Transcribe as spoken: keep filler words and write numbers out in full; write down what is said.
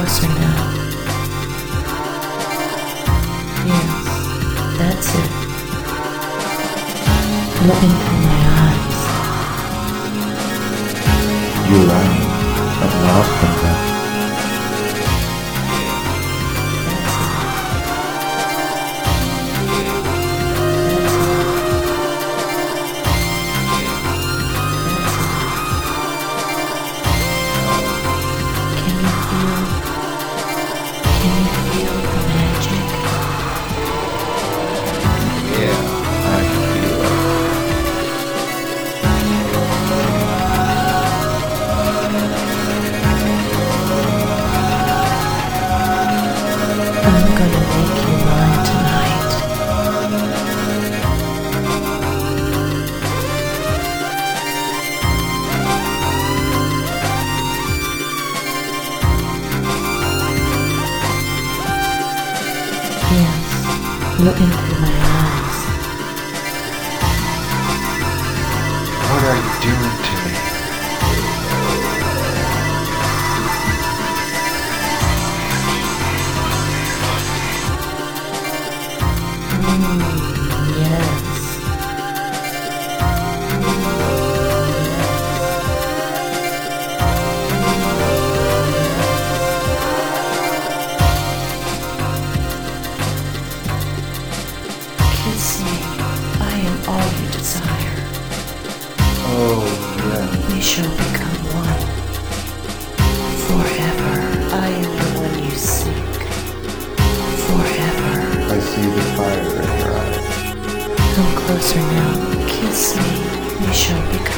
closer now. Yes, that's it. Look into my eyes. You're lying. I'm lost in them. I'm gonna make you mine tonight. Yes, look into my eyes. What are you doing to me? Mm, yes. Kiss me. I am all you desire. Oh, yeah. We shall become one. Forever. I am the one you seek. Forever. I see the fire in your eyes. Come closer now. Kiss me. We shall become